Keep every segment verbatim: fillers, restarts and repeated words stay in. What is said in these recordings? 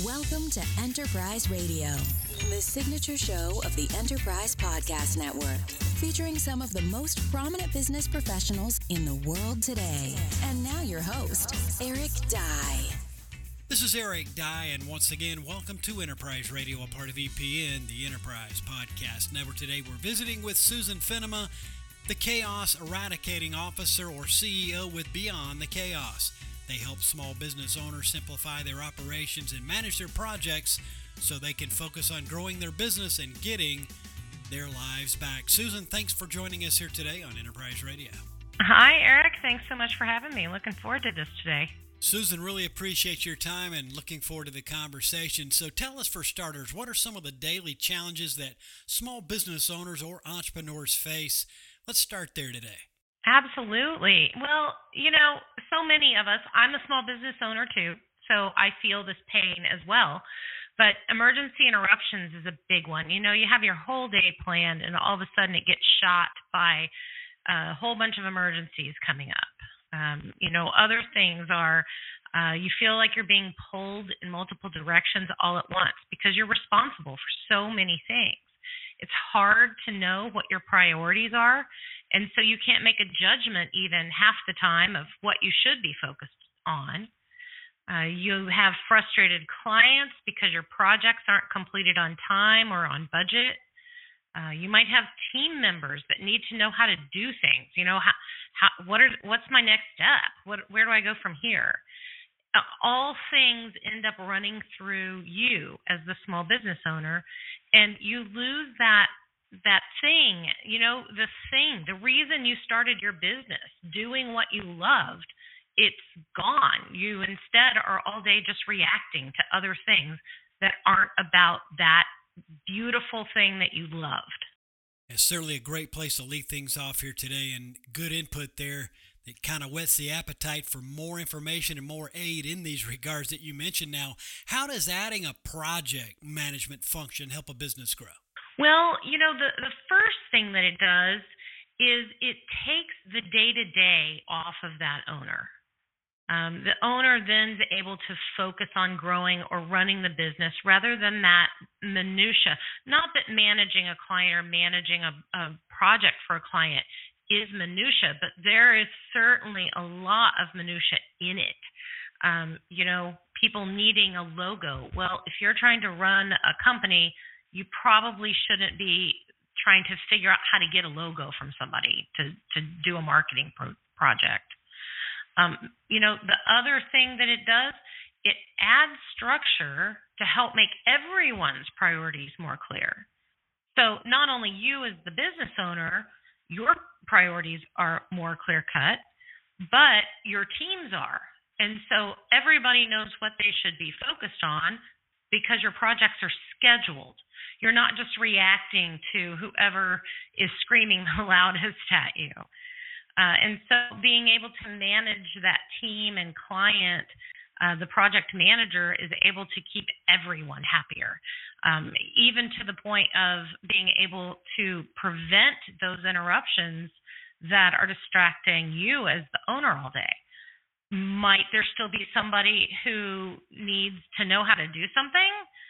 Welcome to Enterprise Radio, the signature show of the Enterprise Podcast Network, featuring some of the most prominent business professionals in the world today. And now your host, Eric Dye. This is Eric Dye, and once again, welcome to Enterprise Radio, a part of E P N, the Enterprise Podcast Network. Today, we're visiting with Susan Finnema, the Chaos Eradicating Officer, or C E O, with Beyond the Chaos. They help small business owners simplify their operations and manage their projects so they can focus on growing their business and getting their lives back. Susan, thanks for joining us here today on Enterprise Radio. Hi, Eric. Thanks so much for having me. Looking forward to this today. Susan, really appreciate your time and looking forward to the conversation. So tell us, for starters, what are some of the daily challenges that small business owners or entrepreneurs face? Let's start there today. Absolutely. Well, you know, so many of us, I'm a small business owner too, so I feel this pain as well. But emergency interruptions is a big one. You know, you have your whole day planned and all of a sudden it gets shot by a whole bunch of emergencies coming up. Um, you know, other things are uh, you feel like you're being pulled in multiple directions all at once because you're responsible for so many things. It's hard to know what your priorities are, and so you can't make a judgment even half the time of what you should be focused on. Uh, you have frustrated clients because your projects aren't completed on time or on budget. Uh, you might have team members that need to know how to do things. You know, how, how, what are, what's my next step? What, where do I go from here? Uh, all things end up running through you as the small business owner, and you lose that that thing, you know, the thing, the reason you started your business, doing what you loved, it's gone. You instead are all day just reacting to other things that aren't about that beautiful thing that you loved. It's certainly a great place to lead things off here today, and good input there. It kind of whets the appetite for more information and more aid in these regards that you mentioned. Now, how does adding a project management function help a business grow? Well, you know, the, the first thing that it does is it takes the day-to-day off of that owner. Um, the owner then is able to focus on growing or running the business rather than that minutia. Not that managing a client or managing a, a project for a client is minutia, but there is certainly a lot of minutia in it. Um, you know, people needing a logo. Well, if you're trying to run a company, you probably shouldn't be trying to figure out how to get a logo from somebody to, to do a marketing pro- project. Um, you know, the other thing that it does, it adds structure to help make everyone's priorities more clear. So not only you as the business owner, your priorities are more clear-cut, but your teams are. And so everybody knows what they should be focused on because your projects are scheduled. You're not just reacting to whoever is screaming the loudest at you. Uh, and so being able to manage that team and client, uh, the project manager is able to keep everyone happier, um, even to the point of being able to prevent those interruptions that are distracting you as the owner all day. Might there still be somebody who needs to know how to do something?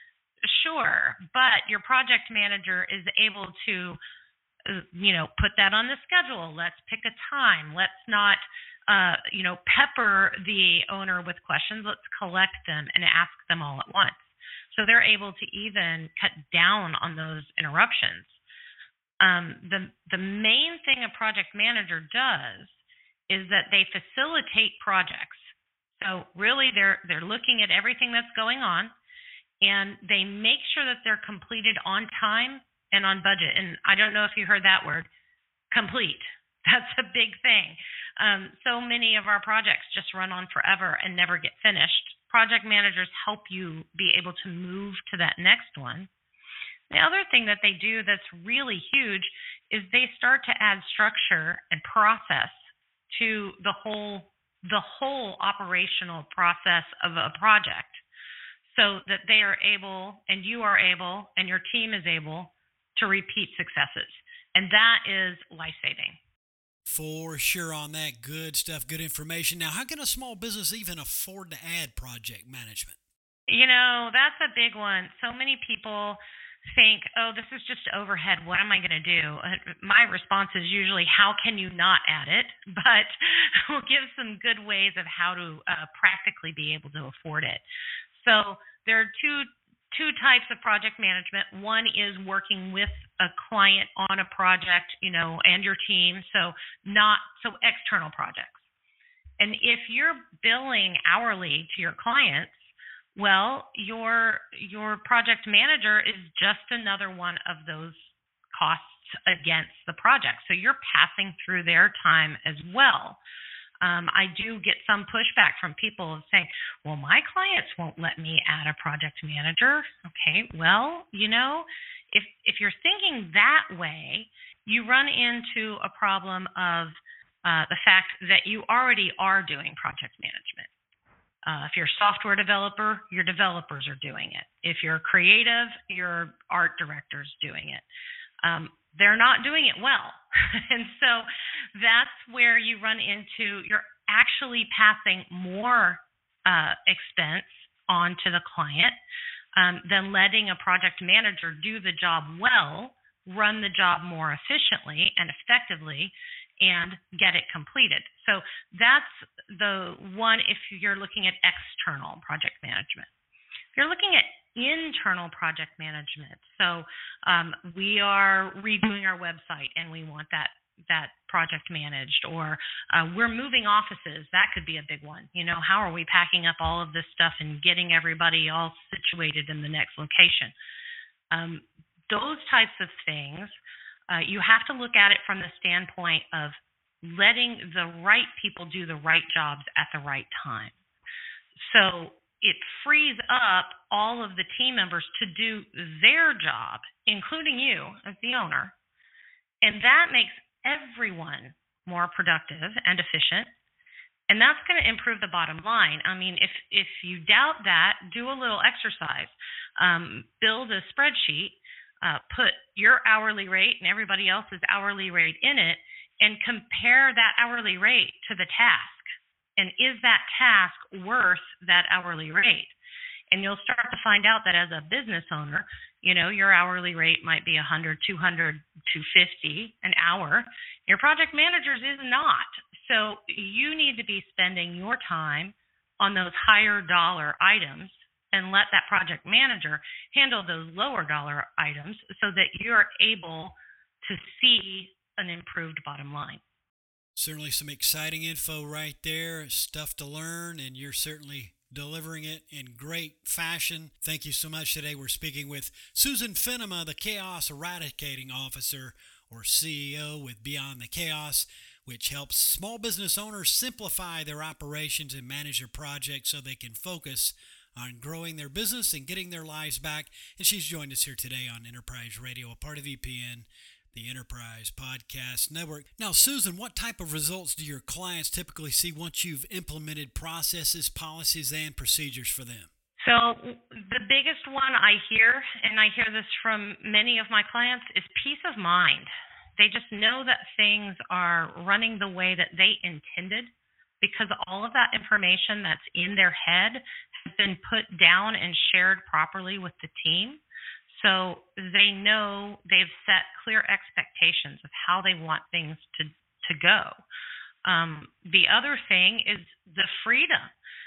Sure, but your project manager is able to you know, put that on the schedule. Let's pick a time. Let's not, uh, you know, pepper the owner with questions. Let's collect them and ask them all at once. So they're able to even cut down on those interruptions. Um, the the main thing a project manager does is that they facilitate projects. So really, they're they're looking at everything that's going on, and they make sure that they're completed on time and on budget. And I don't know if you heard that word, complete. That's a big thing. Um, so many of our projects just run on forever and never get finished. Project managers help you be able to move to that next one. The other thing that they do that's really huge is they start to add structure and process to the whole the whole operational process of a project, so that they are able, and you are able, and your team is able to repeat successes. And that is life-saving. For sure on that. Good stuff, good information. Now, how can a small business even afford to add project management? You know, that's a big one. So many people think, oh, this is just overhead. What am I going to do? Uh, My response is usually, how can you not add it? But we'll give some good ways of how to uh, practically be able to afford it. So there are two two types of project management. One is working with a client on a project, you know, and your team. So not so external projects. And if you're billing hourly to your clients, well, your your project manager is just another one of those costs against the project. So you're passing through their time as well. Um, I do get some pushback from people saying, well, my clients won't let me add a project manager. Okay, well, you know, if if you're thinking that way, you run into a problem of uh, the fact that you already are doing project management. Uh, if you're a software developer, your developers are doing it. If you're creative, your art director's doing it. Um, they're not doing it well. And so that's where you run into, you're actually passing more uh, expense onto the client um, than letting a project manager do the job well, run the job more efficiently and effectively, and get it completed. So that's the one if you're looking at external project management. If you're looking at internal project management, so um, we are redoing our website and we want that that project managed, or uh, we're moving offices. That could be a big one. You know, how are we packing up all of this stuff and getting everybody all situated in the next location? Um, those types of things, Uh, you have to look at it from the standpoint of letting the right people do the right jobs at the right time. So it frees up all of the team members to do their job, including you as the owner, and that makes everyone more productive and efficient, and that's going to improve the bottom line. I mean, if if you doubt that, do a little exercise. Um, build a spreadsheet. Uh, put your hourly rate and everybody else's hourly rate in it and compare that hourly rate to the task. And is that task worth that hourly rate? And you'll start to find out that as a business owner, you know, your hourly rate might be one hundred, two hundred, two hundred fifty an hour. Your project manager's is not. So you need to be spending your time on those higher dollar items and let that project manager handle those lower dollar items so that you're able to see an improved bottom line. Certainly some exciting info right there, stuff to learn, and you're certainly delivering it in great fashion. Thank you so much. Today we're speaking with Susan Finnema, the Chaos Eradicating Officer, or C E O with Beyond the Chaos, which helps small business owners simplify their operations and manage their projects so they can focus on growing their business and getting their lives back. And she's joined us here today on Enterprise Radio, a part of E P N, the Enterprise Podcast Network. Now, Susan, what type of results do your clients typically see once you've implemented processes, policies, and procedures for them? So the biggest one I hear, and I hear this from many of my clients, is peace of mind. They just know that things are running the way that they intended because all of that information that's in their head been put down and shared properly with the team. So they know they've set clear expectations of how they want things to, to go. Um, the other thing is the freedom.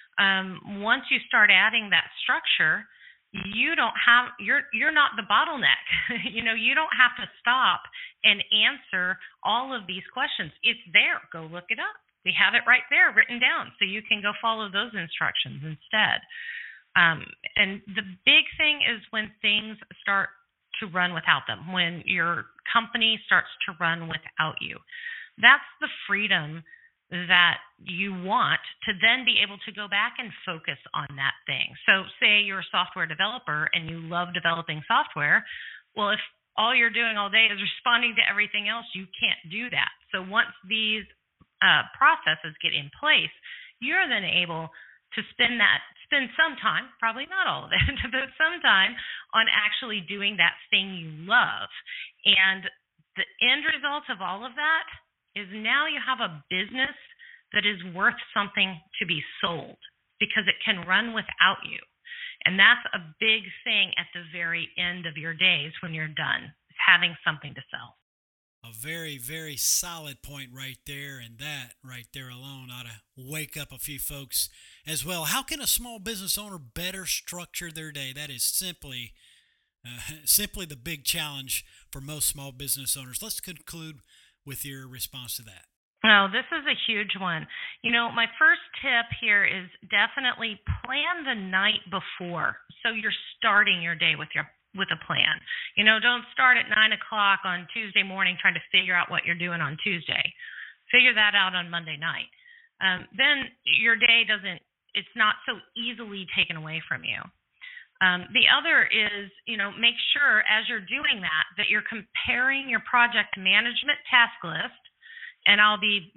Um, once you start adding that structure, you don't have, you're, you're not the bottleneck. You know, you don't have to stop and answer all of these questions. It's there. Go look it up. We have it right there written down, so you can go follow those instructions instead. Um, and the big thing is when things start to run without them, when your company starts to run without you. That's the freedom that you want to then be able to go back and focus on that thing. So say you're a software developer and you love developing software. Well, if all you're doing all day is responding to everything else, you can't do that. So once these uh, processes get in place, you're then able to spend that, spend some time, probably not all of it, but some time on actually doing that thing you love. And the end result of all of that is now you have a business that is worth something to be sold because it can run without you. And that's a big thing at the very end of your days when you're done, is having something to sell. A very, very solid point right there, and that right there alone ought to wake up a few folks as well. How can a small business owner better structure their day? That is simply, uh, simply the big challenge for most small business owners. Let's conclude with your response to that. Oh, this is a huge one. You know, my first tip here is definitely plan the night before, so you're starting your day with your with a plan. You know, don't start at nine o'clock on Tuesday morning trying to figure out what you're doing on Tuesday. Figure that out on Monday night. Um, then your day doesn't, it's not so easily taken away from you. Um, the other is, you know, make sure as you're doing that, that you're comparing your project management task list. And I'll be,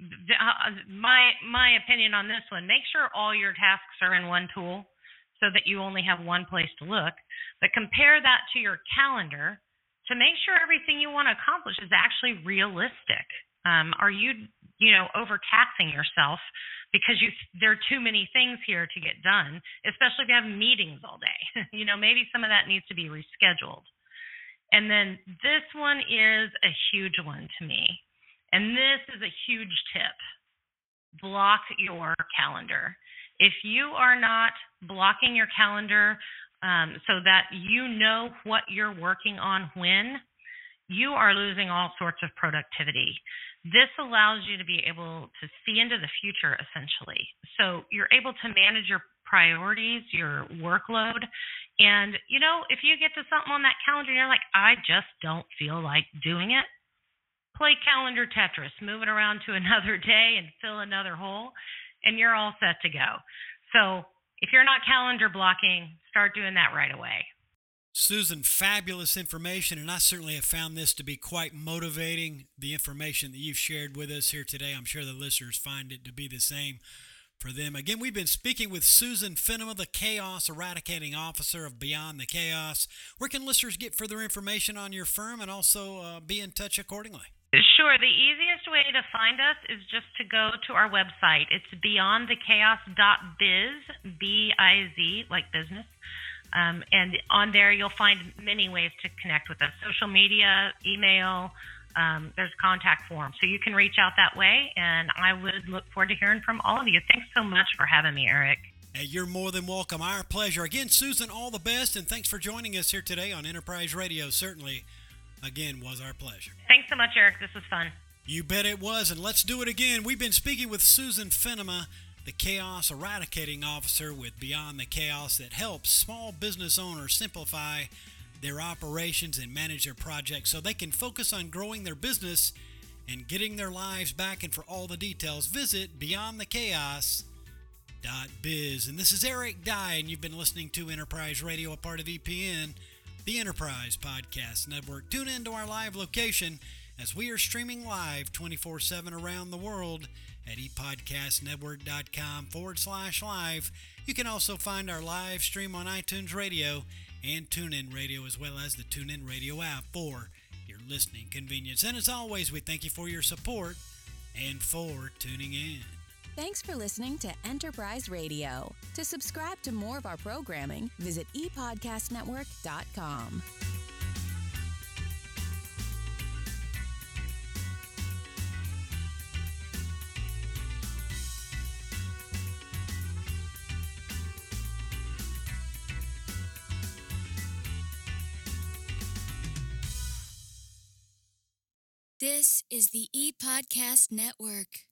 my, my opinion on this one, make sure all your tasks are in one tool, so that you only have one place to look, but compare that to your calendar to make sure everything you want to accomplish is actually realistic. Um, are you, you know, overtaxing yourself because you there are too many things here to get done, especially if you have meetings all day? You know, maybe some of that needs to be rescheduled. And then this one is a huge one to me, and this is a huge tip. Block your calendar. If you are not blocking your calendar um, so that you know what you're working on when, you are losing all sorts of productivity. This allows you to be able to see into the future, essentially. So you're able to manage your priorities, your workload. And, you know, if you get to something on that calendar and you're like, I just don't feel like doing it, play calendar Tetris, move it around to another day and fill another hole, and you're all set to go. So if you're not calendar blocking, start doing that right away. Susan, fabulous information, and I certainly have found this to be quite motivating, the information that you've shared with us here today. I'm sure the listeners find it to be the same for them. Again, we've been speaking with Susan Finnema, the Chaos Eradicating Officer of Beyond the Chaos. Where can listeners get further information on your firm and also uh, be in touch accordingly? Sure. The easiest way to find us is just to go to our website. It's beyond the chaos dot biz, B I Z, like business. Um, and on there, you'll find many ways to connect with us. Social media, email, um, there's contact form. So you can reach out that way, and I would look forward to hearing from all of you. Thanks so much for having me, Eric. Hey, you're more than welcome. Our pleasure. Again, Susan, all the best, and thanks for joining us here today on Enterprise Radio. Certainly, again, was our pleasure. Thanks so much, Eric. This was fun. You bet it was, and let's do it again. We've been speaking with Susan Finnema, the Chaos Eradicating Officer with Beyond the Chaos, that helps small business owners simplify their operations and manage their projects so they can focus on growing their business and getting their lives back. And for all the details, visit beyond the chaos dot biz. And this is Eric Dye, and you've been listening to Enterprise Radio, a part of E P N, the Enterprise Podcast Network. Tune in to our live location as we are streaming live twenty-four seven around the world at epodcastnetwork.com forward slash live. You can also find our live stream on iTunes Radio and TuneIn Radio, as well as the TuneIn Radio app for your listening convenience. And as always, we thank you for your support and for tuning in. Thanks for listening to Enterprise Radio. To subscribe to more of our programming, visit e podcast network dot com. This is the ePodcast Network.